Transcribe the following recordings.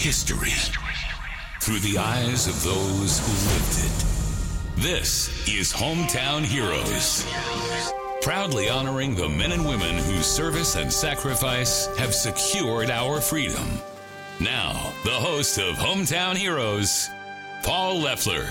History through the eyes of those who lived it. This is Hometown Heroes. Proudly honoring the men and women whose service and sacrifice have secured our freedom. Now, the host of Hometown Heroes, Paul Leffler.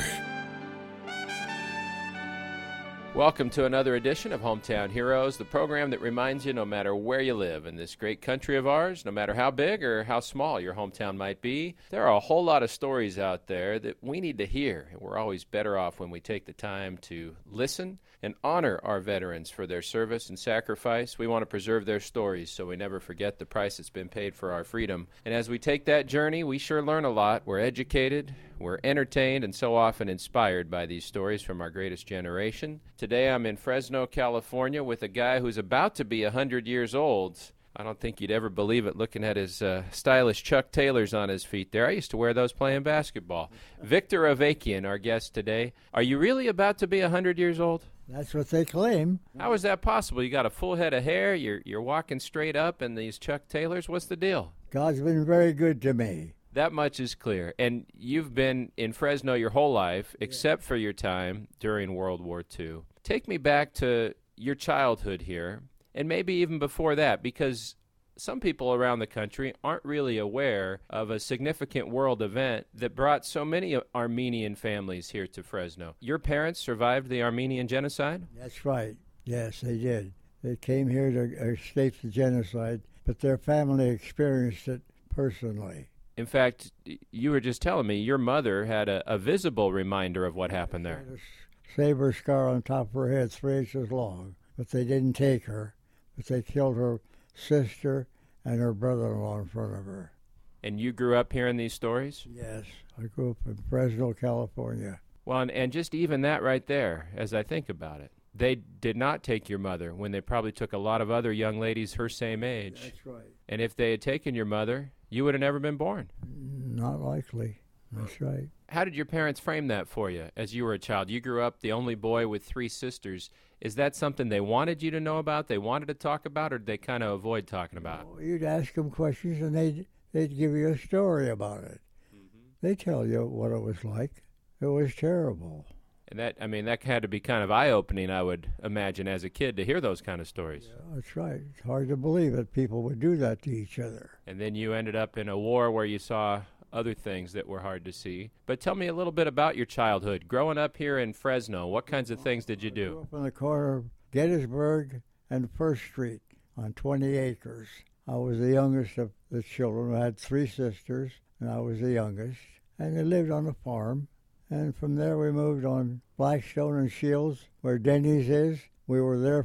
Welcome to another edition of Hometown Heroes, the program that reminds you no matter where you live in this great country of ours, no matter how big or how small your hometown might be, there are a whole lot of stories out there that we need to hear. And we're always better off when we take the time to listen and honor our veterans for their service and sacrifice. We want to preserve their stories so we never forget the price that's been paid for our freedom. And as we take that journey, we sure learn a lot. We're educated, we're entertained, and so often inspired by these stories from our greatest generation. Today I'm in Fresno, California with a guy who's about to be 100 years old. I don't think you'd ever believe it looking at his stylish Chuck Taylors on his feet there. I used to wear those playing basketball. Victor Avakian, our guest today. Are you really about to be 100 years old? That's what they claim. How is that possible? You got a full head of hair, you're walking straight up in these Chuck Taylors. What's the deal? God's been very good to me. That much is clear. And you've been in Fresno your whole life, except for your time during World War II. Take me back to your childhood here, and maybe even before that, because some people around the country aren't really aware of a significant world event that brought so many Armenian families here to Fresno. Your parents survived the Armenian genocide? That's right. Yes, they did. They came here to escape the genocide, but their family experienced it personally. In fact, you were just telling me your mother had a visible reminder of what happened there. She had a saber scar on top of her head 3 inches long, but they didn't take her, but they killed her sister and her brother-in-law in front of her. And you grew up hearing these stories? Yes, I grew up in Fresno, California. Well, and just even that right there, as I think about it, they did not take your mother when they probably took a lot of other young ladies her same age. That's right. And if they had taken your mother, you would have never been born. Not likely. That's right. How did your parents frame that for you as you were a child? You grew up the only boy with 3 sisters. Is that something they wanted you to know about, they wanted to talk about, or did they kind of avoid talking about? Well, you'd ask them questions, and they'd give you a story about it. Mm-hmm. They'd tell you what it was like. It was terrible. And that had to be kind of eye-opening, I would imagine, as a kid, to hear those kind of stories. Yeah, that's right. It's hard to believe that people would do that to each other. And then you ended up in a war where you saw other things that were hard to see. But tell me a little bit about your childhood. Growing up here in Fresno, what kinds of things did you do? I grew up on the corner of Gettysburg and First Street on 20 acres. I was the youngest of the children. I had 3 sisters, and I was the youngest. And they lived on a farm. And from there we moved on Blackstone and Shields, where Denny's is. We were there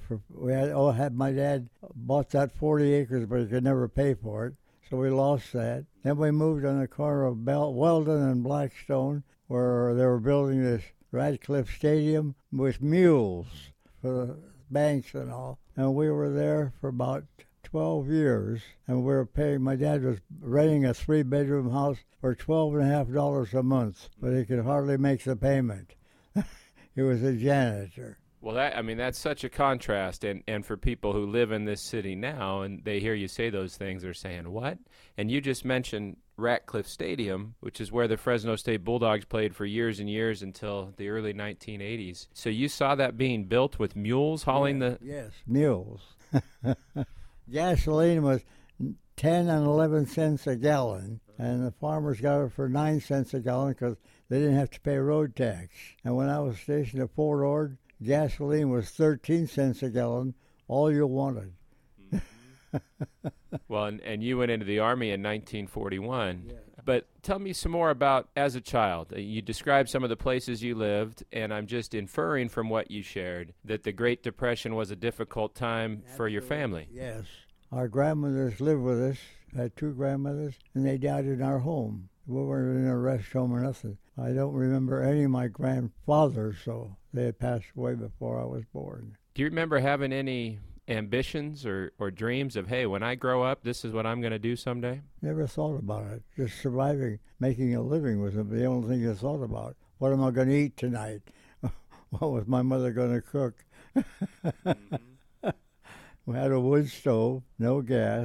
my dad bought that 40 acres, but he could never pay for it, so we lost that. Then we moved on the corner of Weldon and Blackstone, where they were building this Radcliffe Stadium with mules for the banks and all. And we were there for about 12 years, and we were paying. My dad was renting a 3-bedroom house for $12.50 a month, but he could hardly make the payment. He was a janitor. Well, that's such a contrast, and for people who live in this city now, and they hear you say those things, they're saying, what? And you just mentioned Ratcliffe Stadium, which is where the Fresno State Bulldogs played for years and years until the early 1980s. So you saw that being built with mules hauling the... Yes, mules. Gasoline was 10 and 11 cents a gallon, and the farmers got it for 9 cents a gallon because they didn't have to pay road tax. And when I was stationed at Fort Ord, gasoline was 13 cents a gallon, all you wanted. Well, and you went into the Army in 1941. Yeah. But tell me some more about as a child. You described some of the places you lived, and I'm just inferring from what you shared that the Great Depression was a difficult time for your family. Yes. Our grandmothers lived with us. I had 2 grandmothers, and they died in our home. We weren't in a rest home or nothing. I don't remember any of my grandfathers, so they had passed away before I was born. Do you remember having any ambitions or dreams of, hey, when I grow up, this is what I'm going to do someday? Never thought about it. Just surviving, making a living was the only thing I thought about. What am I going to eat tonight? What was my mother going to cook? We had a wood stove, no gas,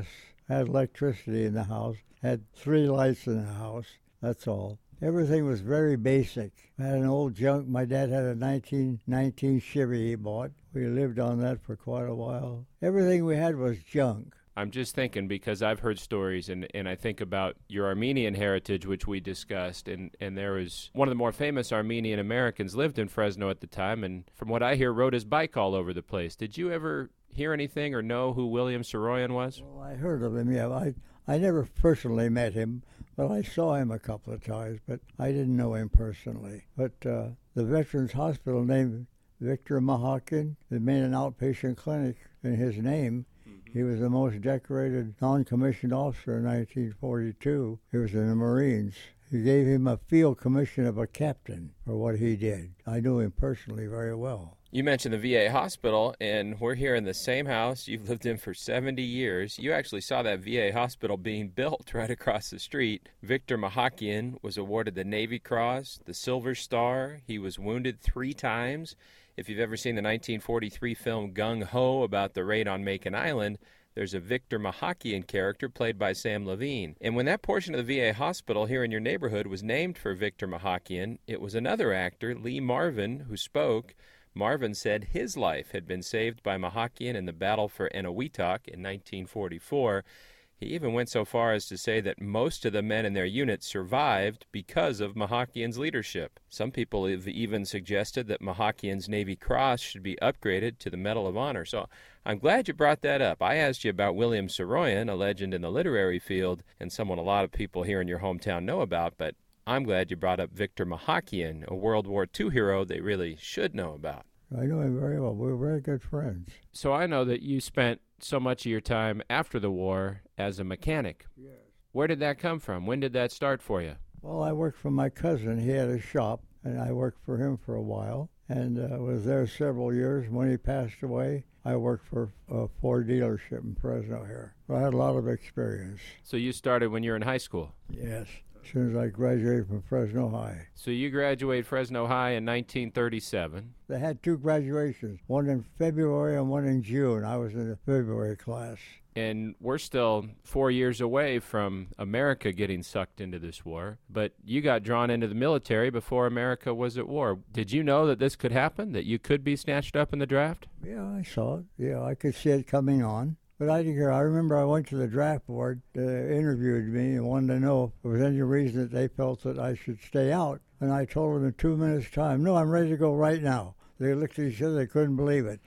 had electricity in the house, had 3 lights in the house, that's all. Everything was very basic. I had an old junk. My dad had a 1919 Chevy he bought. We lived on that for quite a while. Everything we had was junk. I'm just thinking because I've heard stories, and I think about your Armenian heritage, which we discussed, and there was one of the more famous Armenian Americans lived in Fresno at the time, and from what I hear, rode his bike all over the place. Did you ever hear anything or know who William Saroyan was? Well, I heard of him, yeah. I never personally met him, but I saw him a couple of times, but I didn't know him personally. But the Veterans Hospital named Victor Mahakian. They made an outpatient clinic in his name. He was the most decorated non-commissioned officer in 1942. He was in the Marines. He gave him a field commission of a captain for what he did. I knew him personally very well. You mentioned the VA hospital, and we're here in the same house you've lived in for 70 years. You actually saw that VA hospital being built right across the street. Victor Mahakian was awarded the Navy Cross, the Silver Star. He was wounded 3 times. If you've ever seen the 1943 film Gung Ho about the raid on Macon Island, there's a Victor Mahakian character played by Sam Levine. And when that portion of the VA hospital here in your neighborhood was named for Victor Mahakian, it was another actor, Lee Marvin, who spoke. Marvin said his life had been saved by Mahakian in the battle for Eniwetok in 1944. He even went so far as to say that most of the men in their unit survived because of Mahakian's leadership. Some people have even suggested that Mahakian's Navy Cross should be upgraded to the Medal of Honor. So I'm glad you brought that up. I asked you about William Saroyan, a legend in the literary field, and someone a lot of people here in your hometown know about, but I'm glad you brought up Victor Mahakian, a World War II hero they really should know about. I know him very well. We were very good friends. So I know that you spent so much of your time after the war as a mechanic. Yes. Where did that come from? When did that start for you? Well, I worked for my cousin. He had a shop, and I worked for him for a while, and was there several years. When he passed away, I worked for a Ford dealership in Fresno here. So I had a lot of experience. So you started when you were in high school? Yes, as soon as I graduated from Fresno High. So you graduated Fresno High in 1937. They had 2 graduations, one in February and one in June. I was in the February class. And we're still 4 years away from America getting sucked into this war. But you got drawn into the military before America was at war. Did you know that this could happen, that you could be snatched up in the draft? Yeah, I saw it. Yeah, I could see it coming on. But I didn't care. I remember I went to the draft board, interviewed me, and wanted to know if there was any reason that they felt that I should stay out. And I told them in 2 minutes' time, no, I'm ready to go right now. They looked at each other, they couldn't believe it.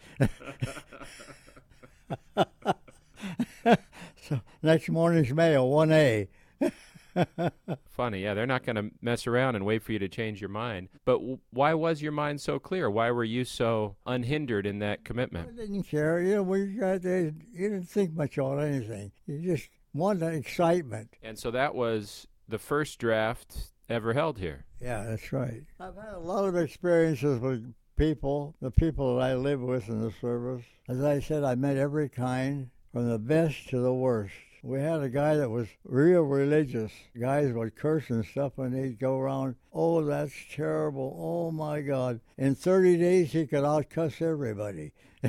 So next morning's mail, 1A. Funny, yeah, they're not going to mess around and wait for you to change your mind. But why was your mind so clear? Why were you so unhindered in that commitment? I didn't care. You know, you didn't think much on anything. You just wanted excitement. And so that was the first draft ever held here. Yeah, that's right. I've had a lot of experiences with people, the people that I live with in the service. As I said, I met every kind, from the best to the worst. We had a guy that was real religious. Guys would curse and stuff, and he'd go around, oh, that's terrible, oh, my God. In 30 days, he could outcuss everybody.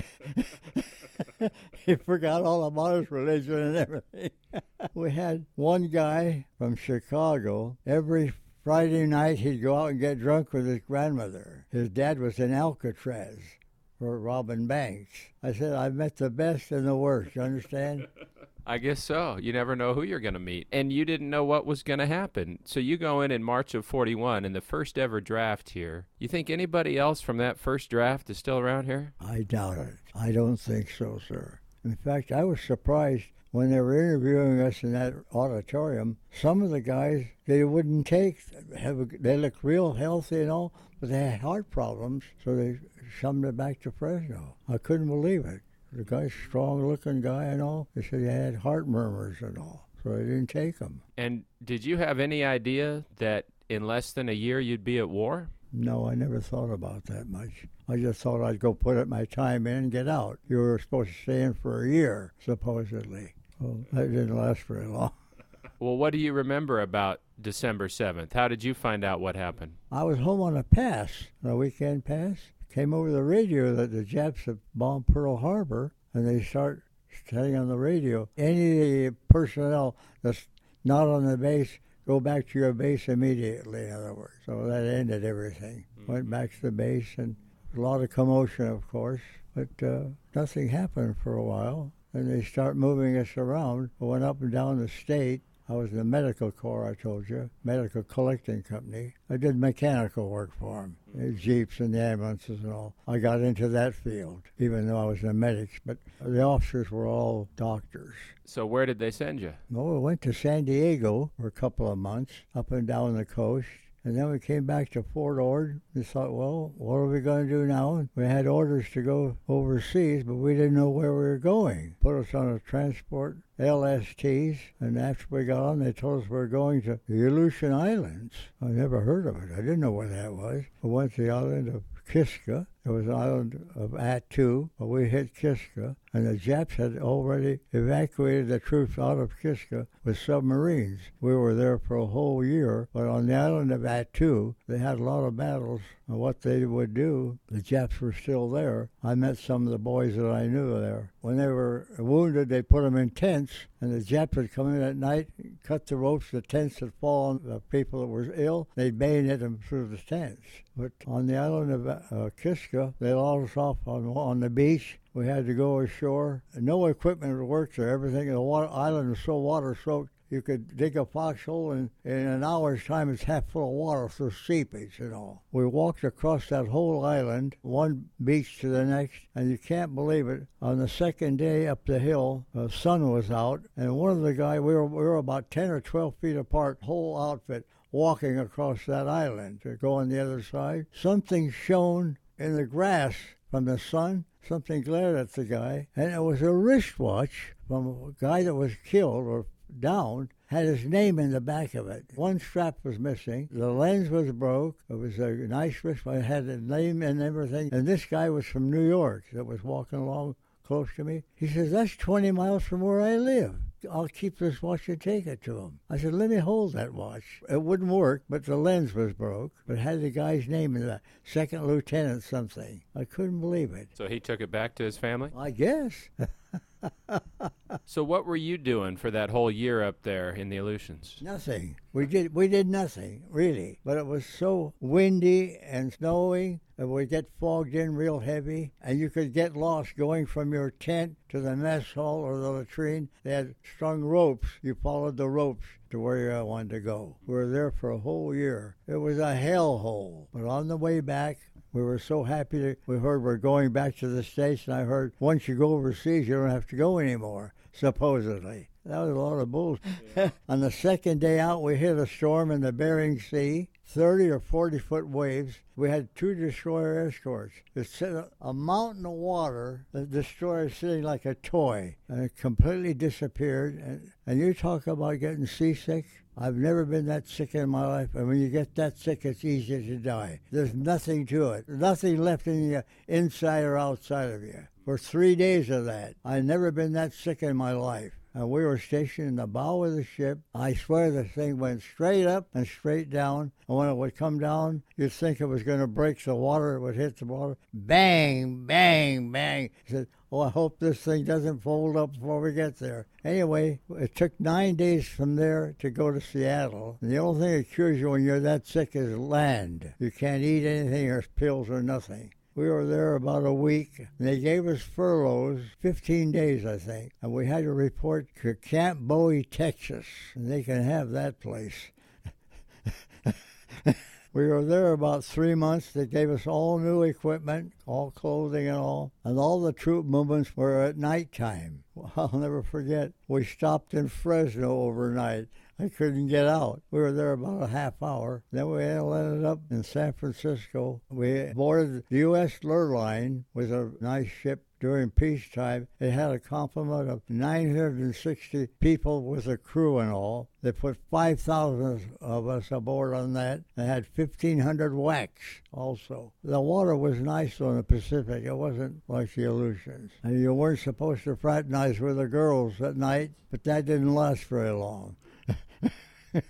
He forgot all about his religion and everything. We had one guy from Chicago. Every Friday night, he'd go out and get drunk with his grandmother. His dad was in Alcatraz for robbing banks. I said, I've met the best and the worst, you understand? I guess so. You never know who you're going to meet. And you didn't know what was going to happen. So you go in March of 41 in the first ever draft here. You think anybody else from that first draft is still around here? I doubt it. I don't think so, sir. In fact, I was surprised when they were interviewing us in that auditorium. Some of the guys, they wouldn't take. They looked real healthy and all, but they had heart problems, so they summed it back to Fresno. I couldn't believe it. The guy's strong-looking guy and all. They said he had heart murmurs and all, so they didn't take him. And did you have any idea that in less than a year you'd be at war? No, I never thought about that much. I just thought I'd go put my time in and get out. You were supposed to stay in for a year, supposedly. Well, that didn't last very long. Well, what do you remember about December 7th? How did you find out what happened? I was home on a pass, a weekend pass. Came over the radio that the Japs had bombed Pearl Harbor, and they start saying on the radio, any personnel that's not on the base, go back to your base immediately, in other words. So that ended everything. Went back to the base, and a lot of commotion, of course, but nothing happened for a while. And they start moving us around. I went up and down the state. I was in the medical corps, I told you, medical collecting company. I did mechanical work for them, the Jeeps and the ambulances and all. I got into that field, even though I was a medic, but the officers were all doctors. So where did they send you? Well, we went to San Diego for a couple of months, up and down the coast. And then we came back to Fort Ord. We thought, well, what are we going to do now? And we had orders to go overseas, but we didn't know where we were going. Put us on a transport, LSTs, and after we got on, they told us we were going to the Aleutian Islands. I never heard of it. I didn't know what that was. We went to the island of Kiska. There was an island of Attu, but we hit Kiska, and the Japs had already evacuated the troops out of Kiska with submarines. We were there for a whole year, but on the island of Attu, they had a lot of battles, and what they would do, the Japs were still there. I met some of the boys that I knew there. When they were wounded, they put them in tents, and the Japs would come in at night, cut the ropes, the tents would fall on the people that were ill, they'd bayonet them through the tents. But on the island of Kiska, they locked us off on the beach. We had to go ashore. No equipment would work there. Everything, the island was so water-soaked, you could dig a foxhole, and in an hour's time it's half full of water through seepage and all. We walked across that whole island, one beach to the next, and you can't believe it. On the second day up the hill, the sun was out, and one of the guys, we were about 10 or 12 feet apart, whole outfit, walking across that island to go on the other side. Something shone in the grass from the sun. Something glared at the guy, and it was a wristwatch from a guy that was killed or down, had his name in the back of it. One strap was missing. The lens was broke. It was a nice wristwatch. It had a name and everything. And this guy was from New York that was walking along close to me. He says, "That's 20 miles from where I live. I'll keep this watch and take it to him." I said, "Let me hold that watch." It wouldn't work, but the lens was broke. But it had the guy's name in the second lieutenant something. I couldn't believe it. So he took it back to his family? I guess. So what were you doing for that whole year up there in the Aleutians? Nothing. We did nothing, really. But it was so windy and snowy, it would get fogged in real heavy, and you could get lost going from your tent to the mess hall or the latrine. They had strung ropes. You followed the ropes to where you wanted to go. We were there for a whole year. It was a hellhole. But on the way back, we were so happy that we heard we're going back to the States, and I heard once you go overseas, you don't have to go anymore, supposedly. That was a lot of bull. Yeah. On the second day out, we hit a storm in the Bering Sea, 30 or 40-foot waves. We had 2 destroyer escorts. It's a mountain of water. The destroyer is sitting like a toy, and it completely disappeared. And you talk about getting seasick. I've never been that sick in my life, and when you get that sick, it's easy to die. There's nothing to it. Nothing left in you, inside or outside of you. For 3 days of that, I've never been that sick in my life. And we were stationed in the bow of the ship. I swear the thing went straight up and straight down. And when it would come down, you'd think it was going to break the water. It would hit the water. Bang, bang, bang. I said, "Oh, I hope this thing doesn't fold up before we get there." Anyway, it took 9 days from there to go to Seattle. And the only thing that cures you when you're that sick is land. You can't eat anything or pills or nothing. We were there about a week, and they gave us furloughs, 15 days, I think. And we had to report to Camp Bowie, Texas, and they can have that place. We were there about 3 months. They gave us all new equipment, all clothing and all the troop movements were at nighttime. I'll never forget, we stopped in Fresno overnight. I couldn't get out. We were there about a half hour. Then we ended up in San Francisco. We boarded the U.S. Lurline, was a nice ship during peacetime. It had a complement of 960 people with a crew and all. They put 5,000 of us aboard on that. They had 1,500 whacks also. The water was nice on the Pacific. It wasn't like the Aleutians. And you weren't supposed to fraternize with the girls at night, but that didn't last very long.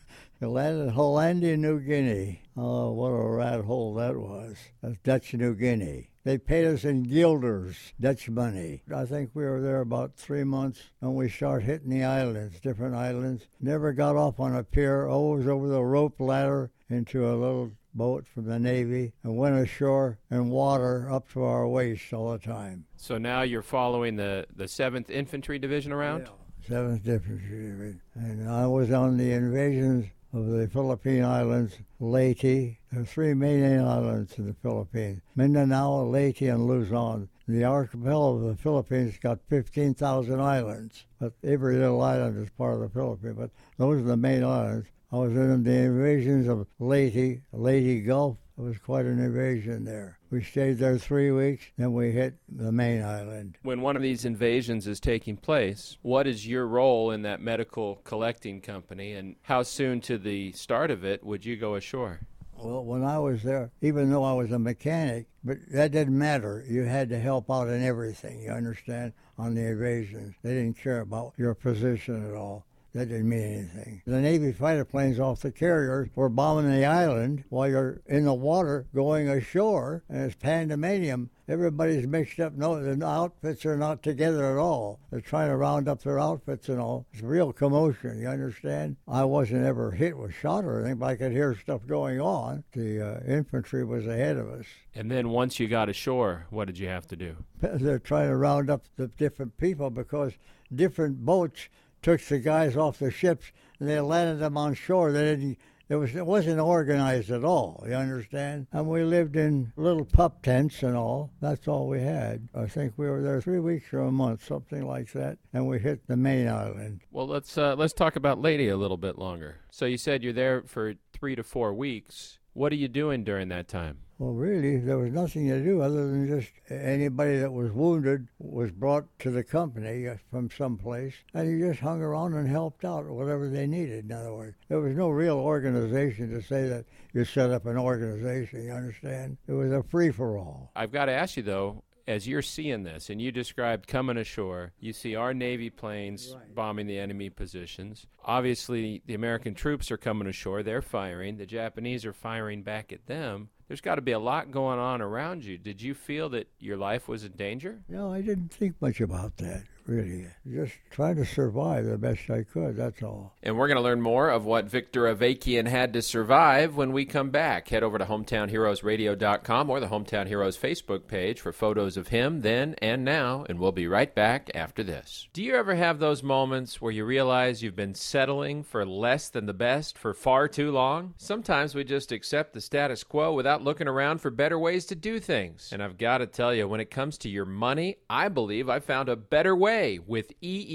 We landed in Hollandia, New Guinea. Oh, what a rat hole that was. That's Dutch New Guinea. They paid us in guilders, Dutch money. I think we were there about 3 months, and we started hitting the islands, different islands. Never got off on a pier, always over the rope ladder into a little boat from the Navy, and went ashore in water up to our waist all the time. So now you're following the 7th Infantry Division around? Yeah, 7th Infantry Division. And I was on the invasions of the Philippine Islands, Leyte. There are 3 main islands in the Philippines: Mindanao, Leyte, and Luzon. The archipelago of the Philippines got 15,000 islands, but every little island is part of the Philippines. But those are the main islands. I was in the invasions of Leyte Gulf. It was quite an invasion there. We stayed there 3 weeks, then we hit the main island. When one of these invasions is taking place, what is your role in that medical collecting company, and how soon to the start of it would you go ashore? Well, when I was there, even though I was a mechanic, but that didn't matter. You had to help out in everything, you understand, on the invasions. They didn't care about your position at all. That didn't mean anything. The Navy fighter planes off the carriers were bombing the island while you're in the water going ashore, and it's pandemonium. Everybody's mixed up. No, the outfits are not together at all. They're trying to round up their outfits and all. It's real commotion, you understand? I wasn't ever hit with shot or anything, but I could hear stuff going on. The infantry was ahead of us. And then once you got ashore, what did you have to do? They're trying to round up the different people because different boats took the guys off the ships and they landed them on shore. It wasn't organized at all, you understand? And we lived in little pup tents and all. That's all we had. I think we were there 3 weeks or a month, something like that, and we hit the main island. Well, let's talk about Leyte a little bit longer. So you said you're there for 3 to 4 weeks. What are you doing during that time? Well, really, there was nothing to do other than just anybody that was wounded was brought to the company from someplace, and you just hung around and helped out whatever they needed, in other words. There was no real organization to say that you set up an organization, you understand? It was a free-for-all. I've got to ask you, though, as you're seeing this, and you described coming ashore, you see our Navy planes bombing the enemy positions. Obviously, the American troops are coming ashore. They're firing. The Japanese are firing back at them. There's got to be a lot going on around you. Did you feel that your life was in danger? No, I didn't think much about that, really. Just trying to survive the best I could, that's all. And we're going to learn more of what Victor Avakian had to survive when we come back. Head over to HometownHeroesRadio.com or the Hometown Heroes Facebook page for photos of him then and now, and we'll be right back after this. Do you ever have those moments where you realize you've been settling for less than the best for far too long? Sometimes we just accept the status quo without looking around for better ways to do things. And I've got to tell you, when it comes to your money, I believe I found a better way with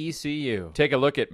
EECU. Take a look at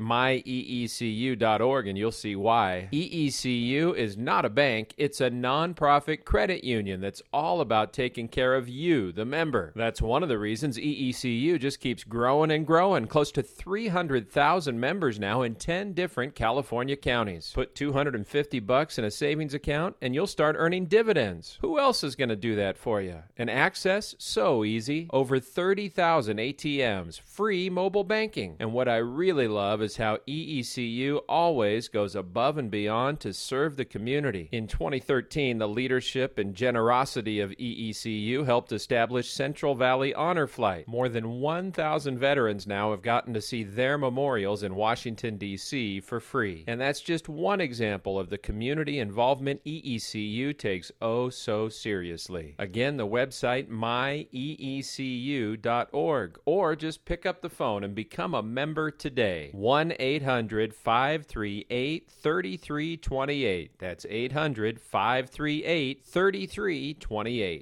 myeecu.org and you'll see why. EECU is not a bank, it's a nonprofit credit union that's all about taking care of you, the member. That's one of the reasons EECU just keeps growing and growing. Close to 300,000 members now in 10 different California counties. Put $250 in a savings account and you'll start earning dividends. Who else is going to do that for you? And access? So easy. Over 30,000 ATMs, free mobile banking. And what I really love is how EECU always goes above and beyond to serve the community. In 2013, the leadership and generosity of EECU helped establish Central Valley Honor Flight. More than 1,000 veterans now have gotten to see their memorials in Washington, D.C. for free. And that's just one example of the community involvement EECU takes so seriously. Again, the website myeecu.org, or just pick up the phone and become a member today. 1-800-538-3328. That's 800-538-3328.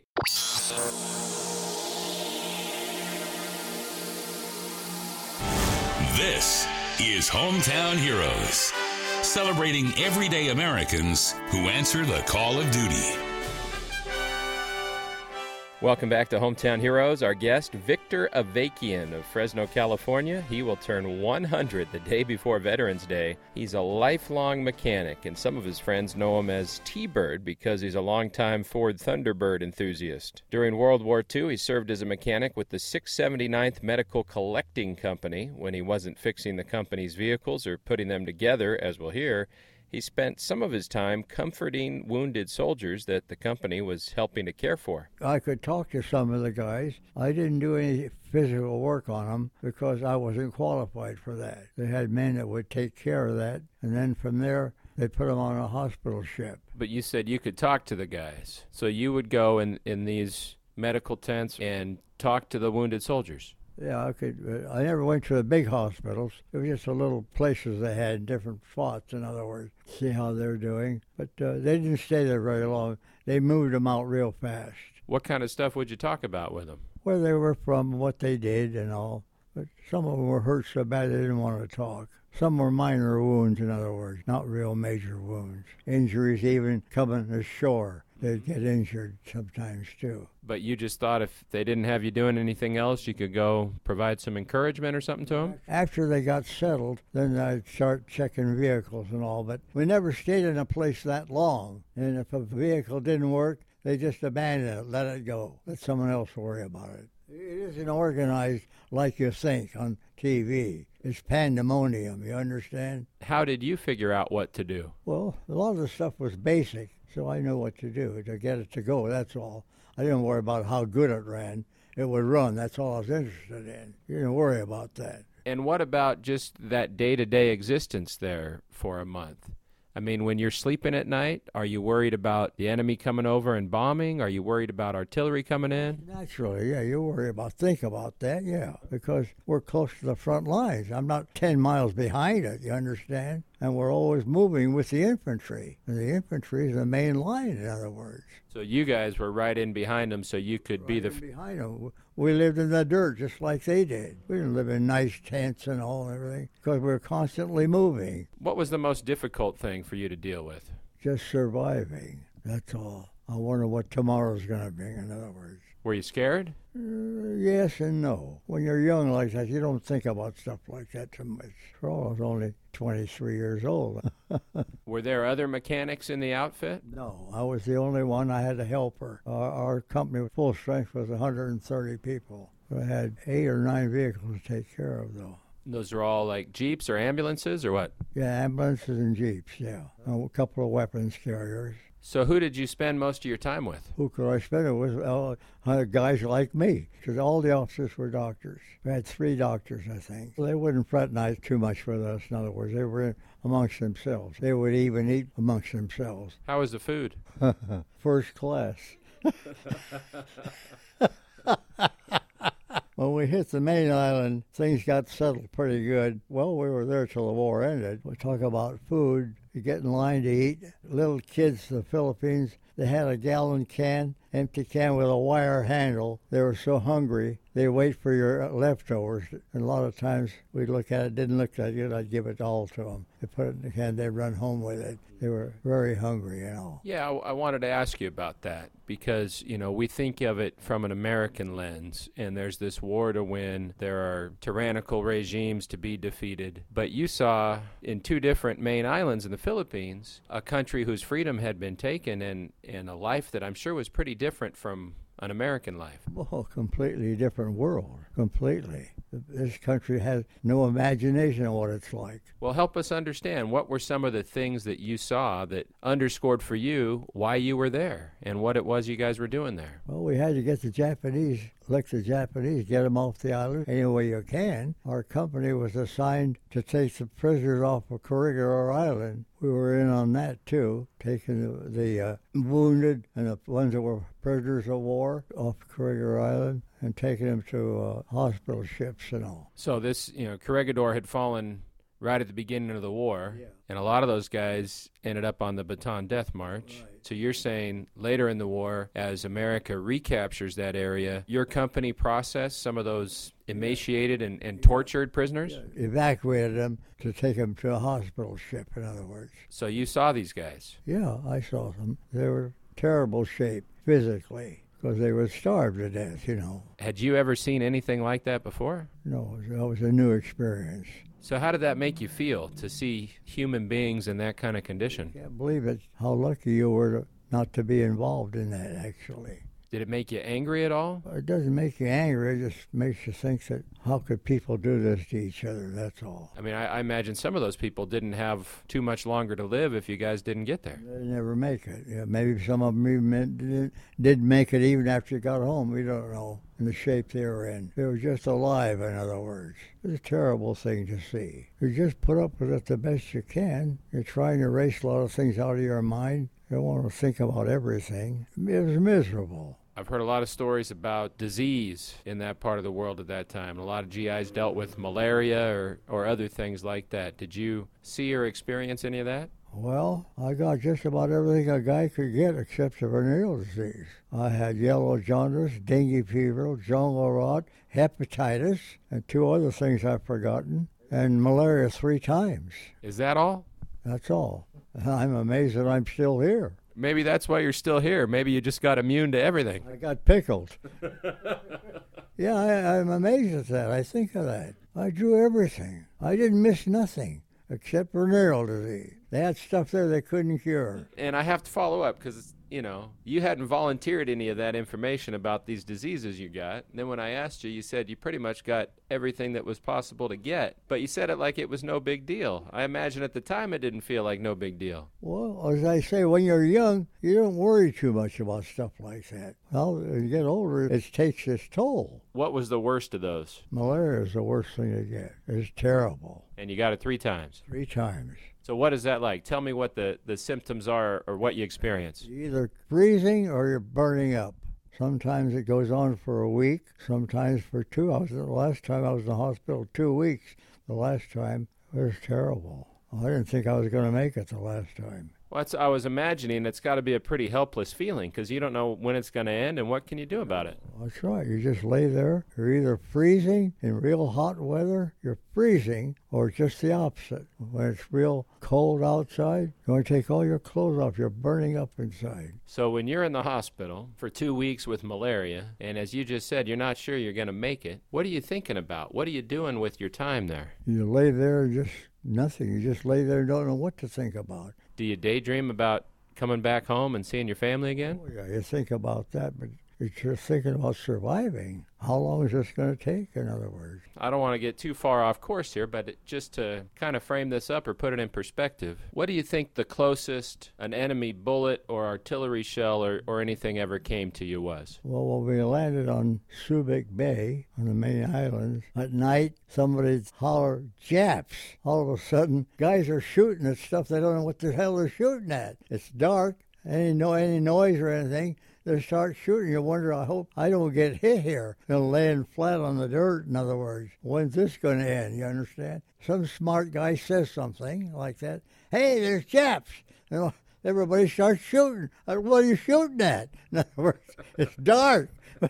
This is Hometown Heroes, celebrating everyday Americans who answer the call of duty. Welcome back to Hometown Heroes. Our guest, Victor Avakian of Fresno, California. He will turn 100 the day before Veterans Day. He's a lifelong mechanic, and some of his friends know him as T-Bird because he's a longtime Ford Thunderbird enthusiast. During World War II, he served as a mechanic with the 679th Medical Collecting Company. When he wasn't fixing the company's vehicles or putting them together, as we'll hear, he spent some of his time comforting wounded soldiers that the company was helping to care for. I could talk to some of the guys. I didn't do any physical work on them because I wasn't qualified for that. They had men that would take care of that, and then from there, they put them on a hospital ship. But you said you could talk to the guys. So you would go in these medical tents and talk to the wounded soldiers. Yeah, I could. I never went to the big hospitals. It was just the little places they had in different spots, in other words, see how they're doing. But they didn't stay there very long. They moved them out real fast. What kind of stuff would you talk about with them? Where they were from, what they did and all. But some of them were hurt so bad they didn't want to talk. Some were minor wounds, in other words, not real major wounds. Injuries even coming ashore. They'd get injured sometimes, too. But you just thought if they didn't have you doing anything else, you could go provide some encouragement or something to them? After they got settled, then I'd start checking vehicles and all. But we never stayed in a place that long. And if a vehicle didn't work, they just abandoned it, let it go, let someone else worry about it. It isn't organized like you think on TV. It's pandemonium, you understand? How did you figure out what to do? Well, a lot of the stuff was basic, so I knew what to do to get it to go, that's all. I didn't worry about how good it ran. It would run, that's all I was interested in. You didn't worry about that. And what about just that day-to-day existence there for a month? I mean, when you're sleeping at night, are you worried about the enemy coming over and bombing? Are you worried about artillery coming in? Naturally, yeah, you worry about, think about that, yeah, because we're close to the front lines. I'm not 10 miles behind it, you understand? And we're always moving with the infantry. And the infantry is the main line, in other words. So you guys were right in behind them so you could be the... behind them. We lived in the dirt just like they did. We didn't live in nice tents and all and everything because we were constantly moving. What was the most difficult thing for you to deal with? Just surviving, that's all. I wonder what tomorrow's going to bring, in other words. Were you scared? Yes and no. When you're young like that, you don't think about stuff like that too much. For all, I was only 23 years old. Were there other mechanics in the outfit? No, I was the only one. I had a helper. Our company, full strength, was 130 people. I had 8 or 9 vehicles to take care of, though. Those are all like Jeeps or ambulances or what? Yeah, ambulances and Jeeps, yeah. A couple of weapons carriers. So who did you spend most of your time with? Who could I spend it with? Guys like me, because all the officers were doctors. We had 3 doctors, I think. They wouldn't fraternize too much with us, in other words. They were amongst themselves. They would even eat amongst themselves. How was the food? First class. When we hit the main island, things got settled pretty good. Well, we were there till the war ended. We talk about food. You get in line to eat. Little kids, the Philippines, they had a gallon can, empty can with a wire handle. They were so hungry, they wait for your leftovers. And a lot of times we'd look at it, didn't look that good, I'd give it all to them. They put it in the can, they'd run home with it. They were very hungry, you know. Yeah, I wanted to ask you about that because, you know, we think of it from an American lens, and there's this war to win. There are tyrannical regimes to be defeated. But you saw in 2 different main islands in the Philippines a country whose freedom had been taken and a life that I'm sure was pretty different from an American life. Oh, completely different world, completely. This country has no imagination of what it's like. Well, help us understand. What were some of the things that you saw that underscored for you why you were there and what it was you guys were doing there? Well, we had to get the Japanese, get them off the island any way you can. Our company was assigned to take the prisoners off of Corregidor Island. We were in on that, too, taking the wounded and the ones that were prisoners of war off Corregidor Island and taking them to hospital ships and all. So this, Corregidor had fallen right at the beginning of the war, and a lot of those guys ended up on the Bataan Death March. Right. So you're saying later in the war, as America recaptures that area, your company processed some of those emaciated and tortured prisoners? Yeah. Evacuated them to take them to a hospital ship, in other words. So you saw these guys? Yeah, I saw them. They were in terrible shape physically because they were starved to death, you know. Had you ever seen anything like that before? No, that was a new experience. So how did that make you feel to see human beings in that kind of condition? I can't believe it, how lucky you were not to be involved in that, actually. Did it make you angry at all? It doesn't make you angry. It just makes you think that how could people do this to each other? That's all. I mean, I imagine some of those people didn't have too much longer to live if you guys didn't get there. They never make it. Yeah, maybe some of them even didn't make it even after you got home. We don't know in the shape they were in. They were just alive, in other words. It's a terrible thing to see. You just put up with it the best you can. You're trying to erase a lot of things out of your mind. You don't want to think about everything. It was miserable. I've heard a lot of stories about disease in that part of the world at that time. A lot of GIs dealt with malaria or other things like that. Did you see or experience any of that? Well, I got just about everything a guy could get except the venereal disease. I had yellow jaundice, dengue fever, jungle rot, hepatitis, and 2 other things I've forgotten, and malaria 3 times. Is that all? That's all. I'm amazed that I'm still here. Maybe that's why you're still here. Maybe you just got immune to everything. I got pickled. Yeah, I'm amazed at that. I think of that. I drew everything. I didn't miss nothing except venereal disease. They had stuff there they couldn't cure. And I have to follow up because, you hadn't volunteered any of that information about these diseases you got. And then when I asked you, you said you pretty much got everything that was possible to get. But you said it like it was no big deal. I imagine at the time it didn't feel like no big deal. Well, as I say, when you're young, you don't worry too much about stuff like that. Well, as you get older, it takes its toll. What was the worst of those? Malaria is the worst thing to get. It's terrible. And you got it 3 times? 3 times. So what is that like? Tell me what the symptoms are or what you experience. You're either freezing or you're burning up. Sometimes it goes on for a week, sometimes for 2 hours. The last time I was in the hospital 2 weeks. The last time it was terrible. I didn't think I was going to make it the last time. Well, I was imagining it's got to be a pretty helpless feeling because you don't know when it's going to end and what can you do about it. That's right. You just lay there. You're either freezing in real hot weather, you're freezing, or just the opposite. When it's real cold outside, you're going to take all your clothes off. You're burning up inside. So when you're in the hospital for 2 weeks with malaria, and as you just said, you're not sure you're going to make it, what are you thinking about? What are you doing with your time there? You lay there and just nothing. You just lay there and don't know what to think about. Do you daydream about coming back home and seeing your family again? Oh, yeah, you think about that, but you're just thinking about surviving. How long is this going to take, in other words? I don't want to get too far off course here, but just to kind of frame this up or put it in perspective, what do you think the closest an enemy bullet or artillery shell or anything ever came to you was? Well, when we landed on Subic Bay on the main islands, at night somebody'd holler, Japs. All of a sudden, guys are shooting at stuff they don't know what the hell they're shooting at. It's dark, any noise or anything. They start shooting. You wonder, I hope I don't get hit here. They're laying flat on the dirt, in other words. When's this going to end, you understand? Some smart guy says something like that. Hey, there's Japs. Everybody starts shooting. What are you shooting at? In other words, it's dark.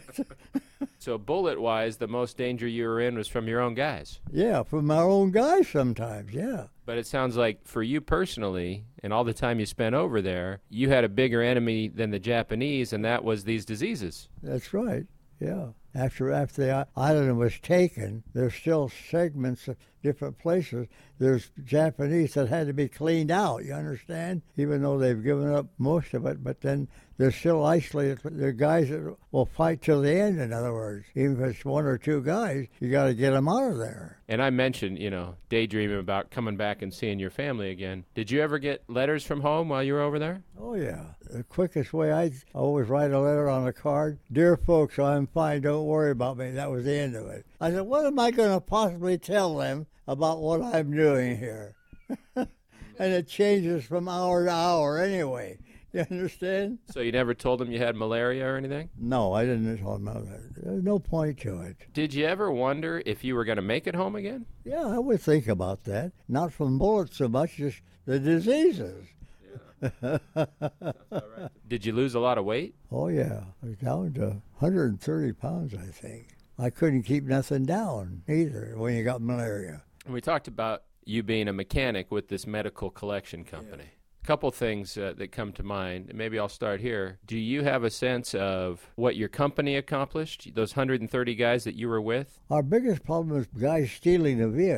So bullet-wise, the most danger you were in was from your own guys? Yeah, from our own guys sometimes, yeah. But it sounds like for you personally, and all the time you spent over there, you had a bigger enemy than the Japanese, and that was these diseases. That's right, yeah. After the island was taken, there's still segments of different places. There's Japanese that had to be cleaned out, you understand? Even though they've given up most of it, but then they're still isolated. They're guys that will fight till the end, in other words. Even if it's 1 or 2 guys, you got to get them out of there. And I mentioned, daydreaming about coming back and seeing your family again. Did you ever get letters from home while you were over there? Oh, yeah. The quickest way, I always write a letter on a card. Dear folks, I'm fine. Don't worry about me. That was the end of it. I said, what am I going to possibly tell them about what I'm doing here? And it changes from hour to hour anyway. You understand? So you never told them you had malaria or anything? No, I didn't tell them that. There's no point to it. Did you ever wonder if you were going to make it home again? Yeah, I would think about that. Not from bullets so much, just the diseases. Yeah. Right. Did you lose a lot of weight? Oh, yeah. I was down to 130 pounds, I think. I couldn't keep nothing down either when you got malaria. We talked about you being a mechanic with this medical collection company. Yeah. Couple things that come to mind. Maybe I'll start here. Do you have a sense of what your company accomplished, those 130 guys that you were with? Our biggest problem is guys stealing the vehicles.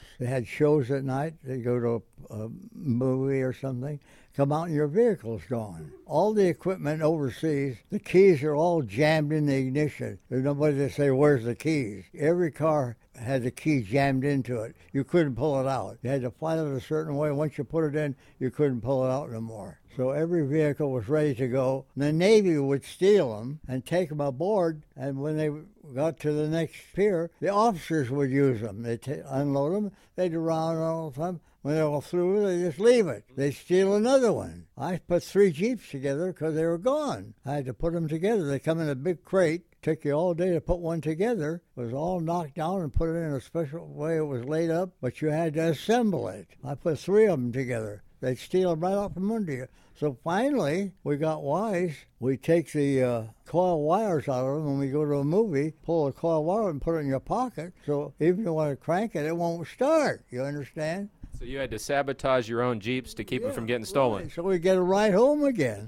They had shows at night. They go to a movie or something. Come out and your vehicle's gone. All the equipment overseas, the keys are all jammed in the ignition. There's nobody to say, where's the keys? Every car had the key jammed into it. You couldn't pull it out. You had to find it a certain way. Once you put it in, you couldn't pull it out no more. So every vehicle was ready to go. The Navy would steal them and take them aboard, and when they got to the next pier, the officers would use them. They'd unload them. They'd around all the time. When they're all through, they just leave it. They steal another one. I put 3 Jeeps together because they were gone. I had to put them together. They come in a big crate. Took you all day to put one together. It was all knocked down and put it in a special way it was laid up, but you had to assemble it. I put 3 of them together. They'd steal them right out from under you. So finally, we got wise. We take the coil wires out of them when we go to a movie, pull a coil wire and put it in your pocket, so even if you want to crank it, it won't start. You understand? So you had to sabotage your own Jeeps to keep them from getting stolen. Right. So we get a ride home again.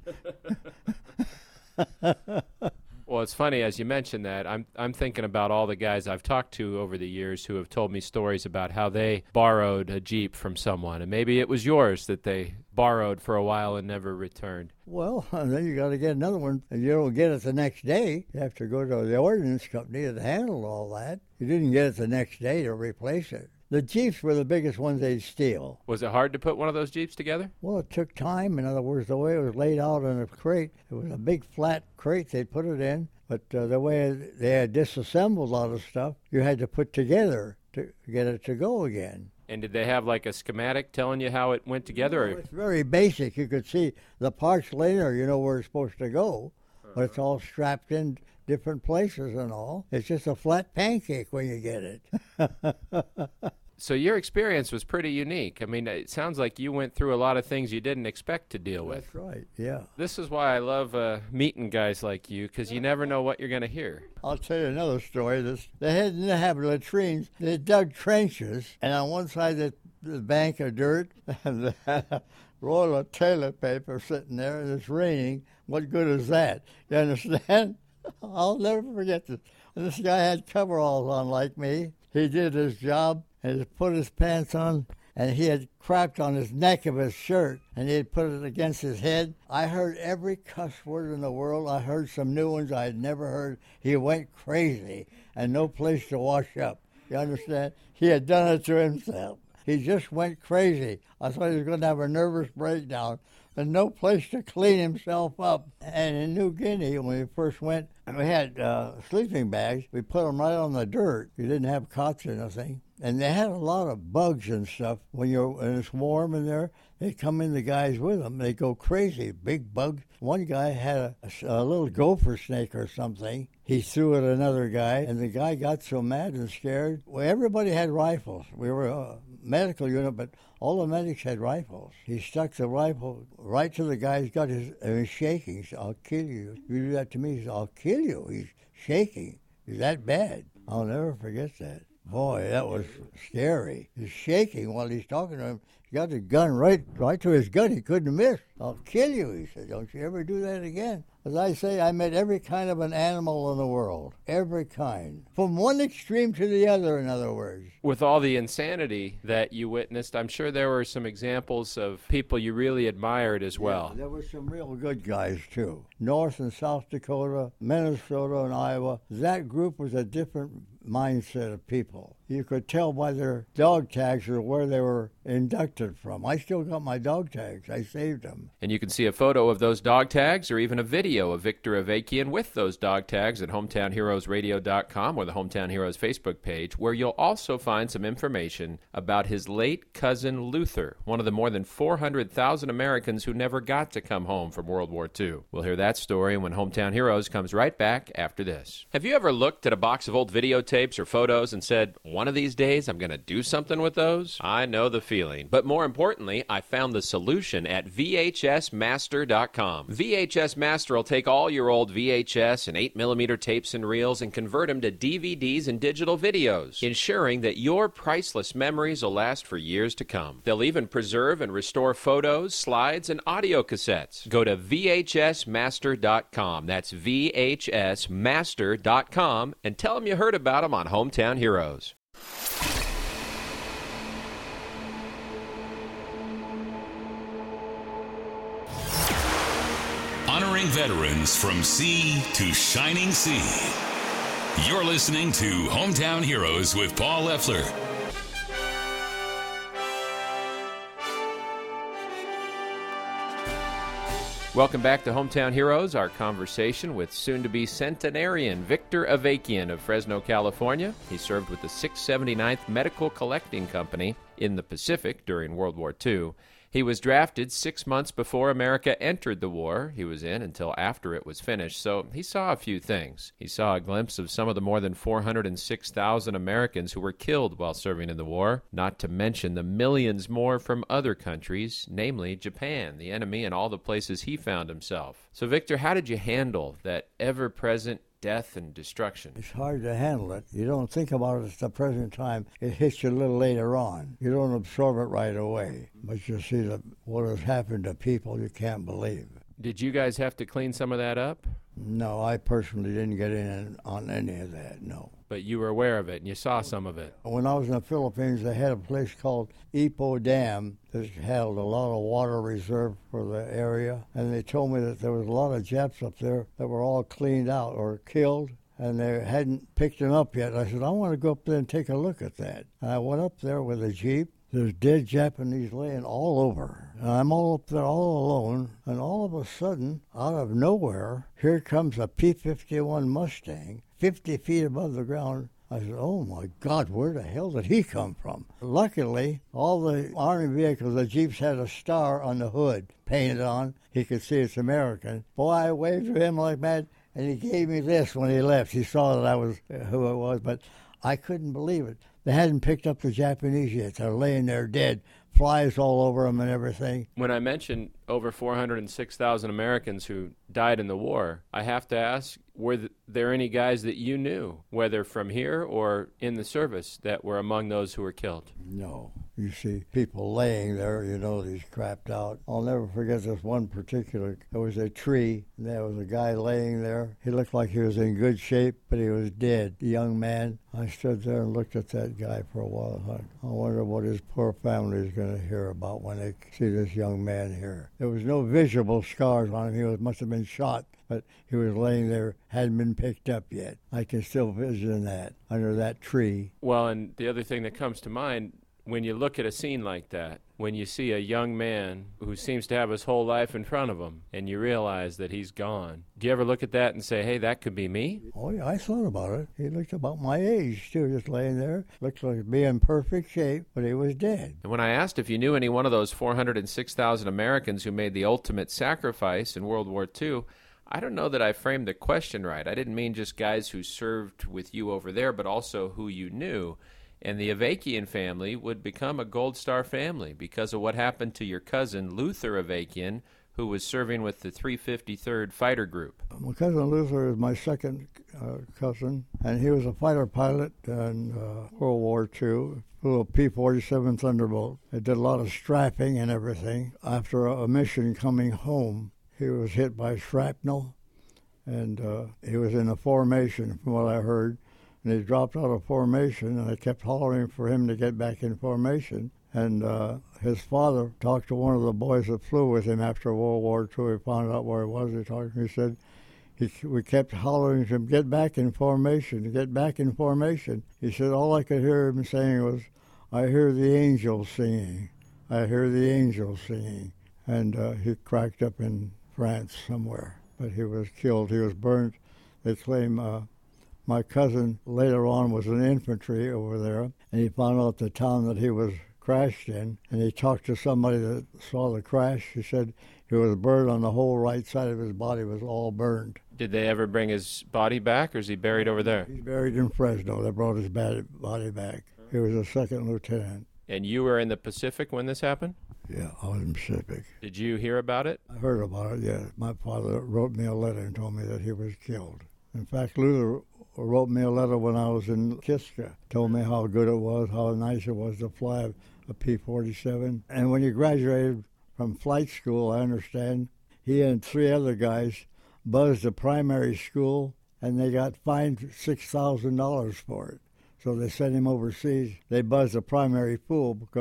Well, it's funny, as you mentioned that, I'm thinking about all the guys I've talked to over the years who have told me stories about how they borrowed a Jeep from someone, and maybe it was yours that they borrowed for a while and never returned. Well, then you got to get another one, and you don't get it the next day. You have to go to the ordnance company that handled all that. You didn't get it the next day to replace it. The Jeeps were the biggest ones they'd steal. Was it hard to put one of those Jeeps together? Well, it took time. In other words, the way it was laid out in a crate, it was a big flat crate they'd put it in, but the way they had disassembled a lot of stuff, you had to put together to get it to go again. And did they have like a schematic telling you how it went together? No, it's very basic. You could see the parts later, you know where it's supposed to go, but it's all strapped in different places and all. It's just a flat pancake when you get it. So your experience was pretty unique. I mean, it sounds like you went through a lot of things you didn't expect to deal with. That's right, yeah. This is why I love meeting guys like you, because you never know what you're going to hear. I'll tell you another story. They didn't have latrines. They dug trenches, and on one side the bank of dirt, and a roll of toilet paper sitting there, and it's raining. What good is that? You understand? I'll never forget this. This guy had coveralls on like me. He did his job and he put his pants on, and he had crapped on his neck of his shirt, and he had put it against his head. I heard every cuss word in the world. I heard some new ones I had never heard. He went crazy and no place to wash up. You understand? He had done it to himself. He just went crazy. I thought he was going to have a nervous breakdown. And no place to clean himself up. And in New Guinea, when we first went, we had sleeping bags. We put them right on the dirt. We didn't have cots or nothing. And they had a lot of bugs and stuff. When it's warm in there, they come in, the guys with them. They go crazy, big bugs. One guy had a little gopher snake or something. He threw at another guy, and the guy got so mad and scared. Well, everybody had rifles. We were a medical unit, but all the medics had rifles. He stuck the rifle right to the guy's gut. He was shaking. He said, "I'll kill you. If you do that to me," he said, "I'll kill you." He's shaking. He's that bad. I'll never forget that. Boy, that was scary. He's shaking while he's talking to him. He got the gun right to his gut. He couldn't miss. "I'll kill you," he said. "Don't you ever do that again." As I say, I met every kind of an animal in the world. Every kind. From one extreme to the other, in other words. With all the insanity that you witnessed, I'm sure there were some examples of people you really admired as well. Yeah, there were some real good guys, too. North and South Dakota, Minnesota and Iowa. That group was a different mindset of people. You could tell by their dog tags or where they were inducted from. I still got my dog tags. I saved them. And you can see a photo of those dog tags or even a video of Victor Avakian with those dog tags at hometownheroesradio.com or the Hometown Heroes Facebook page, where you'll also find some information about his late cousin Luther, one of the more than 400,000 Americans who never got to come home from World War II. We'll hear that story when Hometown Heroes comes right back after this. Have you ever looked at a box of old videotapes or photos and said, one of these days I'm going to do something with those? I know the feeling. But more importantly, I found the solution at VHSmaster.com. VHS Master will take all your old VHS and 8mm tapes and reels and convert them to DVDs and digital videos, ensuring that your priceless memories will last for years to come. They'll even preserve and restore photos, slides, and audio cassettes. Go to VHSmaster.com. That's VHSmaster.com and tell them you heard about them on Hometown Heroes. honoring veterans from sea to shining sea. You're listening to Hometown Heroes with Paul Leffler. Welcome back to Hometown Heroes, our conversation with soon-to-be centenarian Victor Avakian of Fresno, California. He served with the 679th Medical Collecting Company in the Pacific during World War II. He was drafted 6 months before America entered the war he was in until after it was finished, so he saw a few things. He saw a glimpse of some of the more than 406,000 Americans who were killed while serving in the war, not to mention the millions more from other countries, namely Japan, the enemy, and all the places he found himself. So, Victor, how did you handle that ever-present death and destruction? It's hard to handle it. You don't think about it at the present time. It hits you a little later on. You don't absorb it right away. But you see what has happened to people you can't believe. Did you guys have to clean some of that up? No, I personally didn't get in on any of that, no. But you were aware of it, and you saw some of it. When I was in the Philippines, they had a place called Ipoh Dam that held a lot of water reserve for the area. And they told me that there was a lot of Japs up there that were all cleaned out or killed, and they hadn't picked them up yet. I said, I want to go up there and take a look at that. And I went up there with a Jeep. There's dead Japanese laying all over. And I'm all up there all alone, and all of a sudden, out of nowhere, here comes a P-51 Mustang, 50 feet above the ground. I said, oh my God, where the hell did he come from? Luckily, all the Army vehicles, the Jeeps had a star on the hood painted on. He could see it's American. Boy, I waved to him like mad, and he gave me this when he left. He saw that I was who I was, but I couldn't believe it. They hadn't picked up the Japanese yet. They're laying there dead, flies all over them and everything. When I mentioned over 406,000 Americans who died in the war, I have to ask, were there any guys that you knew, whether from here or in the service, that were among those who were killed? No. You see people laying there, he's crapped out. I'll never forget this one particular. There was a tree, and there was a guy laying there. He looked like he was in good shape, but he was dead, a young man. I stood there and looked at that guy for a while. I wonder what his poor family is going to hear about when they see this young man here. There was no visible scars on him. He must have been shot, but he was laying there, hadn't been picked up yet. I can still vision that under that tree. Well, and the other thing that comes to mind, when you look at a scene like that, when you see a young man who seems to have his whole life in front of him, and you realize that he's gone, do you ever look at that and say, hey, that could be me? Oh, yeah, I thought about it. He looked about my age, too, just laying there. Looked like he'd be in perfect shape, but he was dead. And when I asked if you knew any one of those 406,000 Americans who made the ultimate sacrifice in World War II, I don't know that I framed the question right. I didn't mean just guys who served with you over there, but also who you knew. And the Avakian family would become a Gold Star family because of what happened to your cousin, Luther Avakian, who was serving with the 353rd Fighter Group. My cousin Luther is my second cousin, and he was a fighter pilot in World War II, flew a P-47 Thunderbolt. He did a lot of strapping and everything. After a mission coming home, he was hit by shrapnel, and he was in a formation, from what I heard. And he dropped out of formation, and I kept hollering for him to get back in formation. And his father talked to one of the boys that flew with him after World War II. He found out where he was. He talked to me. He said, we kept hollering to him, get back in formation, get back in formation. He said, all I could hear him saying was, I hear the angels singing. I hear the angels singing. And he cracked up in France somewhere. But he was killed. He was burnt. They claim... My cousin later on was in infantry over there, and he found out the town that he was crashed in, and he talked to somebody that saw the crash. He said he was burned on the whole right side of his body, was all burned. Did they ever bring his body back, or is he buried over there? He's buried in Fresno. They brought his body back. He was a second lieutenant. And you were in the Pacific when this happened? Yeah, I was in Pacific. Did you hear about it? I heard about it, yeah. My father wrote me a letter and told me that he was killed. In fact, Luther wrote me a letter when I was in Kiska, told me how good it was, how nice it was to fly a P-47. And when he graduated from flight school, I understand, he and 3 other guys buzzed the primary school, and they got fined $6,000 for it. So they sent him overseas. They buzzed the primary pool because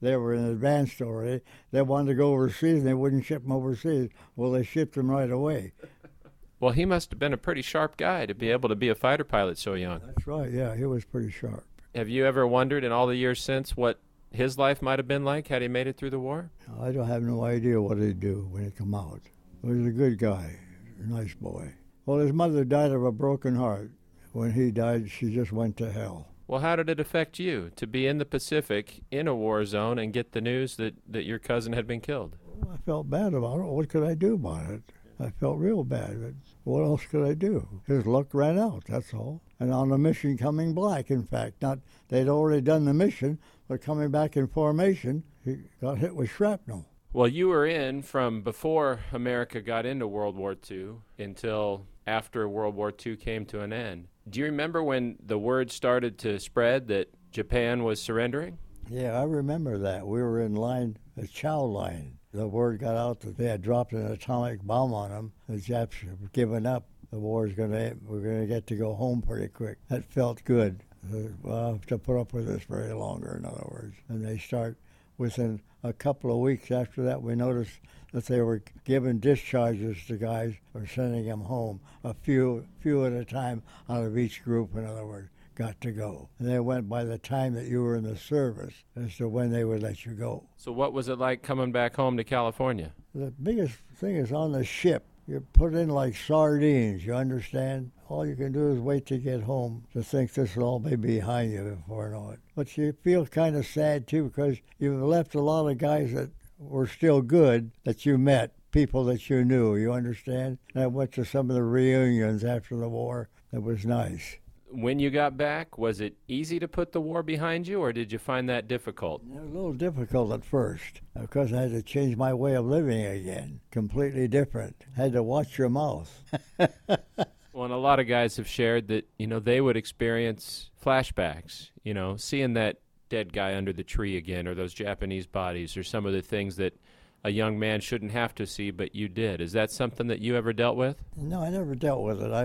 they were in advanced already. They wanted to go overseas, and they wouldn't ship them overseas. Well, they shipped them right away. Well, he must have been a pretty sharp guy to be able to be a fighter pilot so young. That's right, yeah, he was pretty sharp. Have you ever wondered in all the years since what his life might have been like had he made it through the war? I don't have no idea what he'd do when he come out. He was a good guy, a nice boy. Well, his mother died of a broken heart. When he died, she just went to hell. Well, how did it affect you to be in the Pacific in a war zone and get the news that your cousin had been killed? Well, I felt bad about it. What could I do about it? I felt real bad, but what else could I do? His luck ran out, that's all. And on a mission coming black, in fact. Not they'd already done the mission, but coming back in formation, he got hit with shrapnel. Well, you were in from before America got into World War II until after World War II came to an end. Do you remember when the word started to spread that Japan was surrendering? Yeah, I remember that. We were in line, the Chow line. The word got out that they had dropped an atomic bomb on them. The Japs had given up. The we're going to get to go home pretty quick. That felt good. We'll have to put up with this very longer, in other words. And they start, within a couple of weeks after that, we noticed that they were giving discharges to guys or sending them home, a few at a time out of each group, in other words, got to go. And they went by the time that you were in the service as to when they would let you go. So what was it like coming back home to California? The biggest thing is on the ship. You're put in like sardines, you understand? All you can do is wait to get home to think this will all be behind you before you know it. But you feel kind of sad, too, because you've left a lot of guys that were still good that you met, people that you knew, you understand? And I went to some of the reunions after the war. It was nice. When you got back, was it easy to put the war behind you, or did you find that difficult? It was a little difficult at first, because I had to change my way of living again, completely different. Had to watch your mouth. Well, and a lot of guys have shared that, they would experience flashbacks, seeing that dead guy under the tree again, or those Japanese bodies, or some of the things that a young man shouldn't have to see, but you did. Is that something that you ever dealt with? No, I never dealt with it. I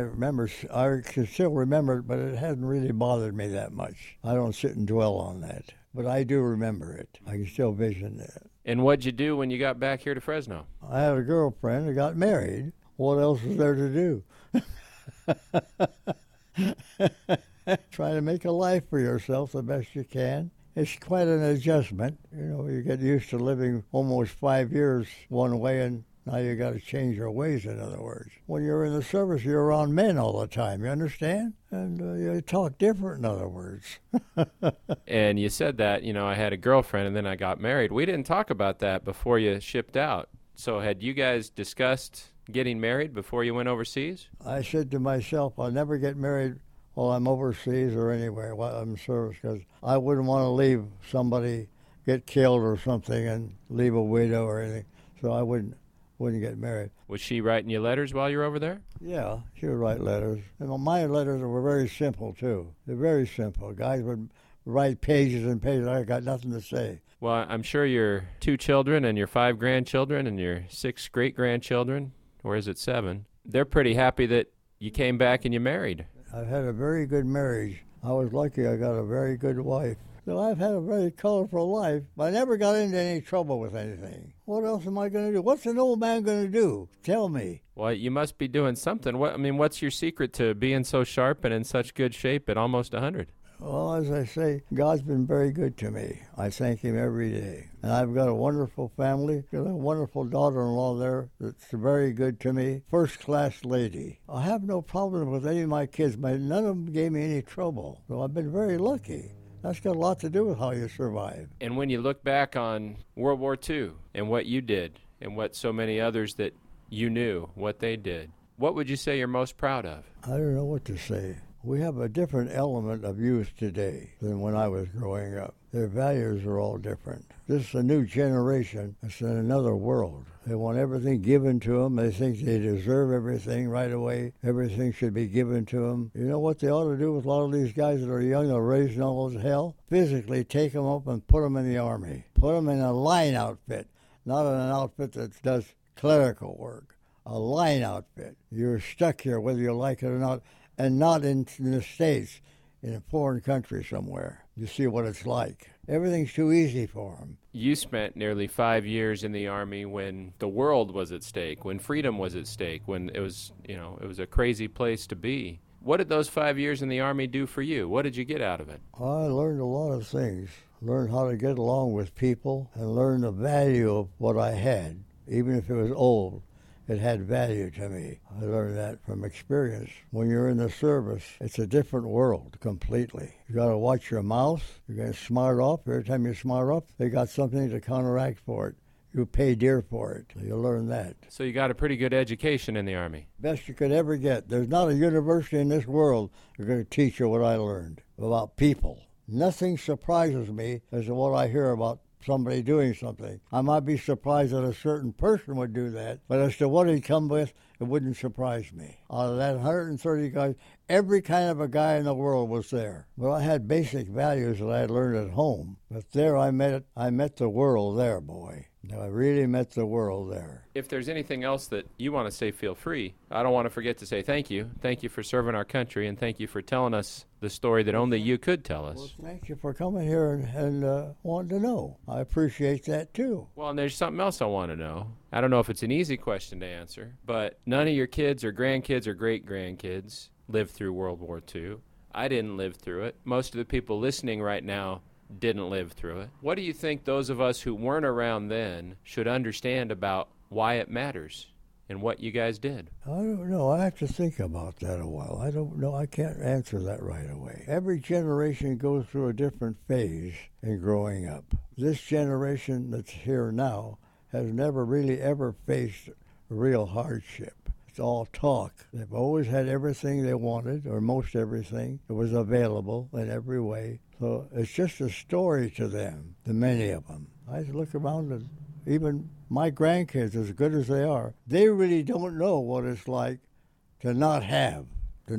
can still remember it, but it hasn't really bothered me that much. I don't sit and dwell on that. But I do remember it. I can still vision it. And what'd you do when you got back here to Fresno? I had a girlfriend and got married. What else was there to do? Try to make a life for yourself the best you can. It's quite an adjustment. You get used to living almost 5 years one way, and now you got to change your ways, in other words. When you're in the service, you're around men all the time, you understand? And you talk different, in other words. And you said that, I had a girlfriend and then I got married. We didn't talk about that before you shipped out. So had you guys discussed getting married before you went overseas? I said to myself, I'll never get married while I'm overseas or anywhere while I'm in service, because I wouldn't want to leave somebody get killed or something and leave a widow or anything. So I wouldn't get married. Was she writing you letters while you were over there? Yeah, she would write letters. And my letters were very simple, too. They're very simple. Guys would write pages and pages. I got nothing to say. Well, I'm sure your 2 children and your 5 grandchildren and your 6 great-grandchildren, or is it 7, they're pretty happy that you came back and you married. I've had a very good marriage. I was lucky I got a very good wife. So I've had a very colorful life, but I never got into any trouble with anything. What else am I going to do? What's an old man going to do? Tell me. Well, you must be doing something. What's your secret to being so sharp and in such good shape at almost 100? Well, as I say, God's been very good to me. I thank him every day. And I've got a wonderful family. Got a wonderful daughter-in-law there that's very good to me. First-class lady. I have no problem with any of my kids, but none of them gave me any trouble. So I've been very lucky. That's got a lot to do with how you survive. And when you look back on World War II and what you did and what so many others that you knew, what they did, what would you say you're most proud of? I don't know what to say. We have a different element of youth today than when I was growing up. Their values are all different. This is a new generation. It's in another world. They want everything given to them. They think they deserve everything right away. Everything should be given to them. You know what they ought to do with a lot of these guys that are young and raised in all this hell? Physically take them up and put them in the Army. Put them in a line outfit, not in an outfit that does clerical work. A line outfit. You're stuck here whether you like it or not. And not in the States, in a foreign country somewhere. You see what it's like. Everything's too easy for them. You spent nearly 5 years in the Army when the world was at stake, when freedom was at stake, when it was a crazy place to be. What did those 5 years in the Army do for you? What did you get out of it? I learned a lot of things. Learned how to get along with people and learned the value of what I had. Even if it was old, it had value to me. I learned that from experience. When you're in the service, it's a different world completely. You got to watch your mouth. You're going to smart up. Every time you smart up, they got something to counteract for it. You pay dear for it. You learn that. So you got a pretty good education in the Army. Best you could ever get. There's not a university in this world that's going to teach you what I learned about people. Nothing surprises me as to what I hear about somebody doing something. I might be surprised that a certain person would do that, but as to what he'd come with, it wouldn't surprise me. Out of that 130 guys, every kind of a guy in the world was there. But I had basic values that I had learned at home. But there I met the world there, boy. I really met the world there. If there's anything else that you want to say, feel free. I don't want to forget to say thank you. Thank you for serving our country, and thank you for telling us the story that only you could tell us. Well, thank you for coming here and wanting to know. I appreciate that, too. Well, and there's something else I want to know. I don't know if it's an easy question to answer, but none of your kids or grandkids or great-grandkids lived through World War II. I didn't live through it. Most of the people listening right now didn't live through it. What do you think those of us who weren't around then should understand about why it matters and what you guys did? I don't know. I have to think about that a while. I don't know. I can't answer that right away. Every generation goes through a different phase in growing up. This generation that's here now has never really ever faced real hardship. It's all talk. They've always had everything they wanted, or most everything. It was available in every way. So it's just a story to them, to many of them. I look around and even my grandkids, as good as they are, they really don't know what it's like to not have,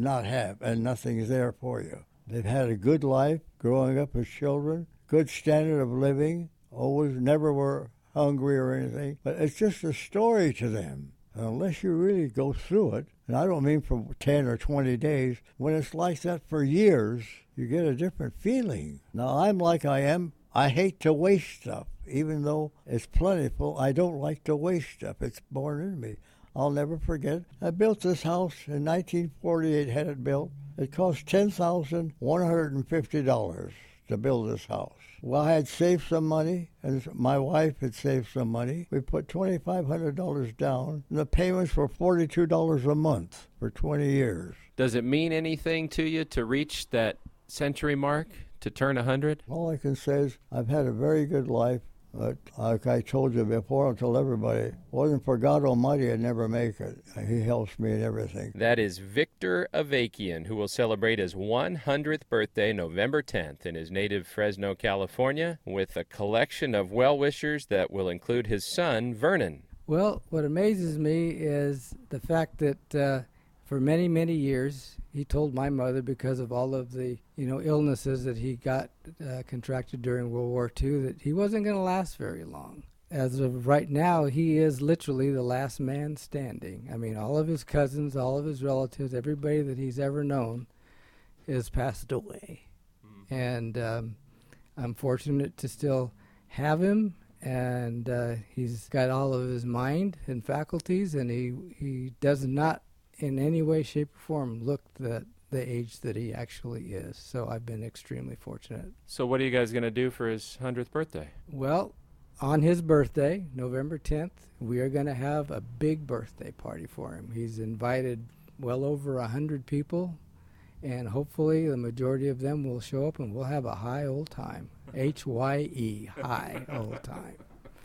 and nothing's there for you. They've had a good life growing up as children, good standard of living, always never were hungry or anything, but it's just a story to them. Unless you really go through it, and I don't mean for 10 or 20 days, when it's like that for years, you get a different feeling. Now, I'm like I am. I hate to waste stuff. Even though it's plentiful, I don't like to waste stuff. It's born in me. I'll never forget. I built this house in 1948, had it built. It cost $10,150 to build this house. Well, I had saved some money, and my wife had saved some money. We put $2,500 down, and the payments were $42 a month for 20 years. Does it mean anything to you to reach that century mark, to turn 100? All I can say is I've had a very good life. But like I told you before, I'll tell everybody, wasn't for God Almighty, I'd never make it. He helps me in everything. That is Victor Avakian, who will celebrate his 100th birthday November 10th in his native Fresno, California, with a collection of well-wishers that will include his son, Vernon. Well, what amazes me is the fact that for many, many years, he told my mother, because of all of the illnesses that he got contracted during World War II, that he wasn't going to last very long. As of right now, he is literally the last man standing. I mean, all of his cousins, all of his relatives, everybody that he's ever known is passed away. And I'm fortunate to still have him, and he's got all of his mind and faculties, and he does not in any way, shape, or form look the age that he actually is. So I've been extremely fortunate. So what are you guys going to do for his 100th birthday? Well, on his birthday, November 10th, we are going to have a big birthday party for him. He's invited well over 100 people, and hopefully the majority of them will show up, and we'll have a high old time. H-Y-E, high old time.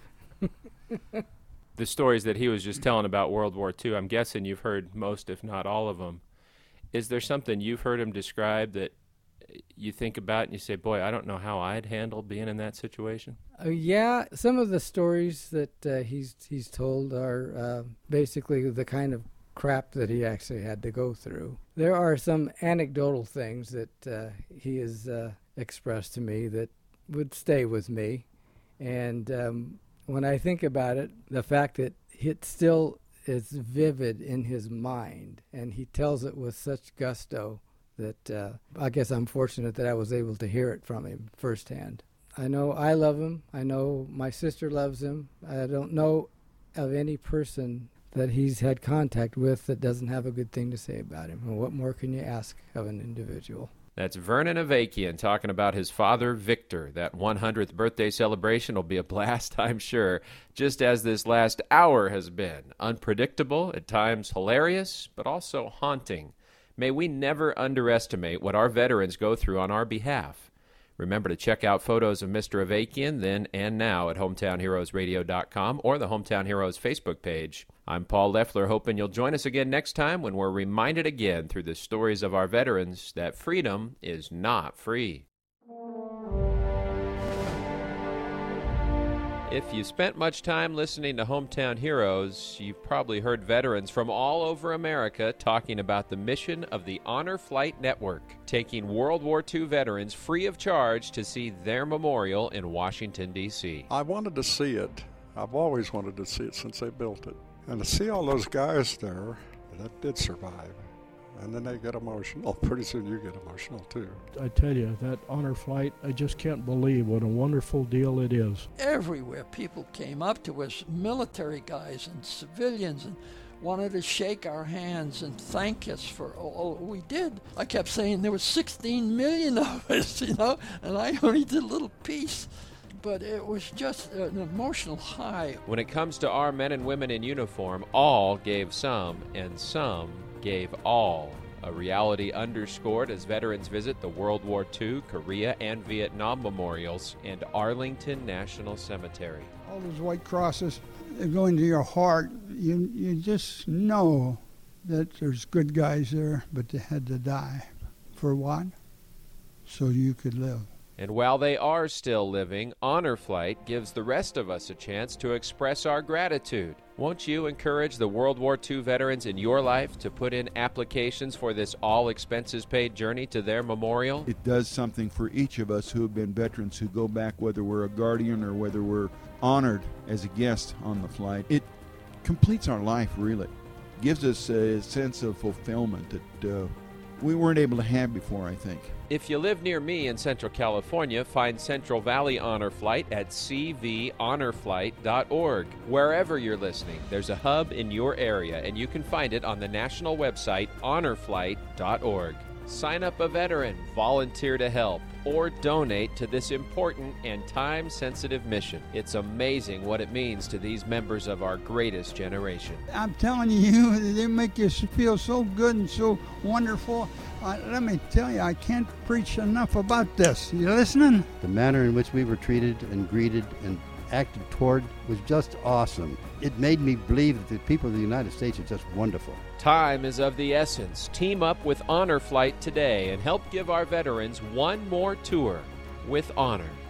The stories that he was just telling about World War II, I'm guessing you've heard most, if not all of them. Is there something you've heard him describe that you think about and you say, boy, I don't know how I'd handle being in that situation? Yeah, some of the stories that he's told are basically the kind of crap that he actually had to go through. There are some anecdotal things that he has expressed to me that would stay with me. And when I think about it, the fact that it still is vivid in his mind, and he tells it with such gusto that I guess I'm fortunate that I was able to hear it from him firsthand. I know I love him. I know my sister loves him. I don't know of any person that he's had contact with that doesn't have a good thing to say about him. And what more can you ask of an individual? That's Vernon Avakian talking about his father, Victor. That 100th birthday celebration will be a blast, I'm sure, just as this last hour has been. Unpredictable, at times hilarious, but also haunting. May we never underestimate what our veterans go through on our behalf. Remember to check out photos of Mr. Avakian then and now at hometownheroesradio.com or the Hometown Heroes Facebook page. I'm Paul Leffler, hoping you'll join us again next time when we're reminded again through the stories of our veterans that freedom is not free. If you spent much time listening to Hometown Heroes, you've probably heard veterans from all over America talking about the mission of the Honor Flight Network, taking World War II veterans free of charge to see their memorial in Washington, D.C. I wanted to see it. I've always wanted to see it since they built it. And to see all those guys there that did survive, and then they get emotional. Pretty soon you get emotional too. I tell you, that honor flight, I just can't believe what a wonderful deal it is. Everywhere people came up to us, military guys and civilians, and wanted to shake our hands and thank us for all we did. I kept saying there were 16 million of us, and I only did a little piece. But it was just an emotional high. When it comes to our men and women in uniform, all gave some, and some gave all. A reality underscored as veterans visit the World War II, Korea, and Vietnam memorials and Arlington National Cemetery. All those white crosses, they go into your heart. You just know that there's good guys there, but they had to die. For what? So you could live. And while they are still living, Honor Flight gives the rest of us a chance to express our gratitude. Won't you encourage the World War II veterans in your life to put in applications for this all-expenses-paid journey to their memorial? It does something for each of us who have been veterans who go back, whether we're a guardian or whether we're honored as a guest on the flight. It completes our life, really. Gives us a sense of fulfillment that we weren't able to have before, I think. If you live near me in Central California, find Central Valley Honor Flight at cvhonorflight.org. Wherever you're listening, there's a hub in your area, and you can find it on the national website, honorflight.org. Sign up a veteran, volunteer to help, or donate to this important and time-sensitive mission. It's amazing what it means to these members of our greatest generation. I'm telling you, they make you feel so good and so wonderful. Let me tell you, I can't preach enough about this. You listening? The manner in which we were treated and greeted and acted toward was just awesome. It made me believe that the people of the United States are just wonderful. Time is of the essence. Team up with Honor Flight today and help give our veterans one more tour with honor.